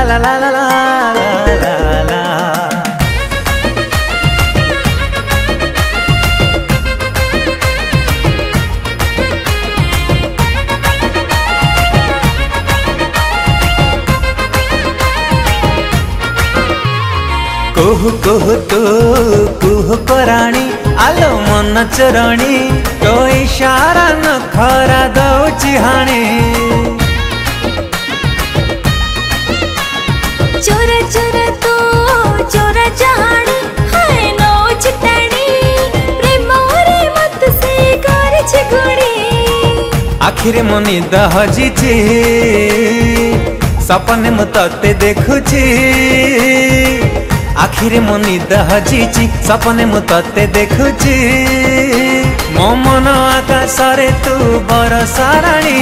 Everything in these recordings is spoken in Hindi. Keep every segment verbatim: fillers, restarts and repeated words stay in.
ला ला ला ला ला ला। कुहु कुहु तू कुहु कराणी आलो मन चरणी तो इशारा न खरा दौची हाणी। चोरा चोरा तो चोरा चाहाणी हाय नो चिताणी प्रेम रे मत से कर छे गुणी। आखिर मनी दहजीची सपने मु तते देखुची। आखिर मनी दहजीची सपने मु तते देखुची। मो मन आकाश रे तू बरसा राणी।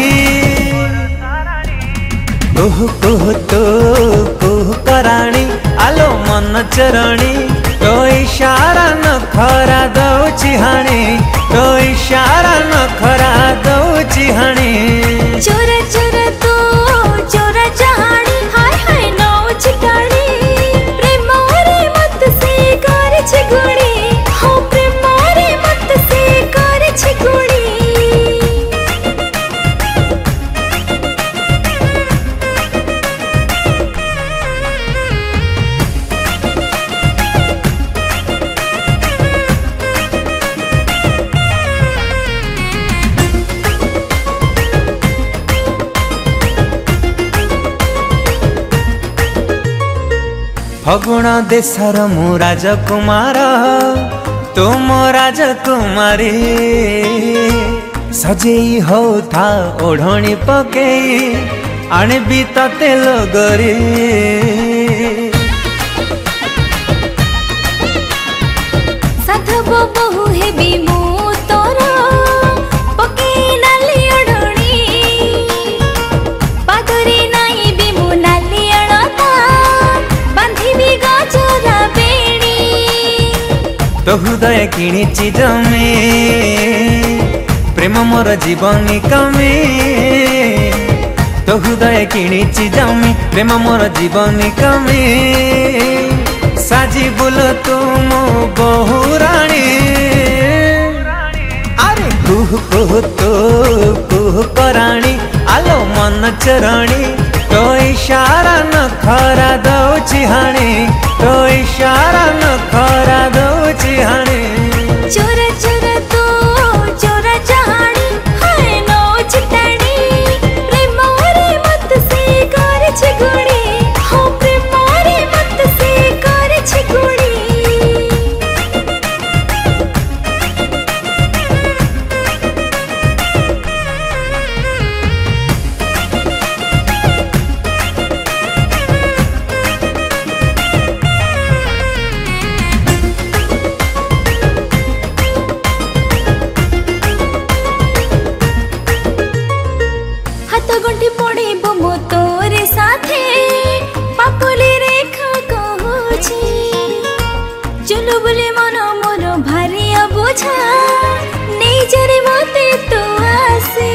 कुहु कुहु तू कुहु कराणी आलो मन चरणी तो इशारा न खरा दौची हाणी। तो इशारा न खरा दौची हाणी। चोरा चोरा तो चोरा चाहाणी हाय हाय नो चिताणी प्रेम रे मत से कर छे गुणी। हो प्रेम रे मत से कर छे गुणी। फगुण देशर मु राजकुमार तुम राजकुमारी। सजेई हो था ओढ़णी पकेई आणबी तते लगरी। साधव बहु हेबी मु तोर पकेई नाली ओढ़णी। पादरे नाई बी मु नाली अणता बांधिबी गजरा बेणी। तो हृदय किणिची जमी प्रेम मोर जीवनी कमी। तो हृदय किणिची जमी प्रेम मोर जीवनी कमी। साजी बुल तुम बहु राणी। अरे कुहु कुहु तू कुहु कराणी आलो मन चरणी तो इशारा न खरा दौची हाणी। तो इशारा न खरा दौची हाणी। चोरा चोरा तो चोरा चाहाणी हाय नो चिताणी प्रेम रे मत से कर छे गुणी। हो प्रेम रे मत से कर छे गुणी। हाथ गंठी पड़िबो मो तोरे साथे पापुली रेखा कहूची। चुलु बुले मन मोर भारी अबुझा नहीं जरे मते तो आसे।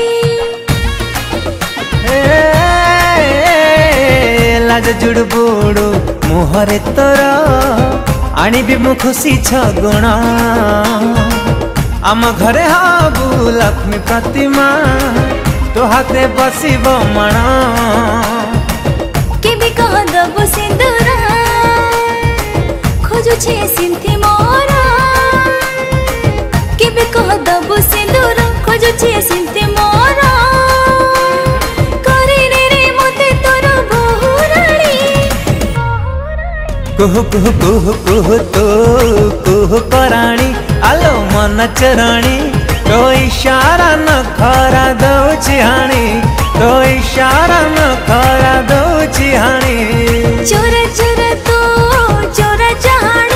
लाज जुड़ बुड़ू मुहरे तोर आणबी मु खुशी छगुण। आम घरे हाबू लक्ष्मी प्रतिमा तो हाथे बसिब मण। केबे कह दबो सिंदूर खोजु छे सिंथी मोर। केबे कह दबो सिंदूर खोजु छे सिंथी मोर। करे रे रे मते तोर बहु राणी। कुहु कुहु कुहु कुहु तू कुहु कराणी आलो मन चरणी तो इशारा न खरा दौची हाणी। तो इशारा न खरा दौची हाणी। चोरा चोरा तो चोरा चाहाणी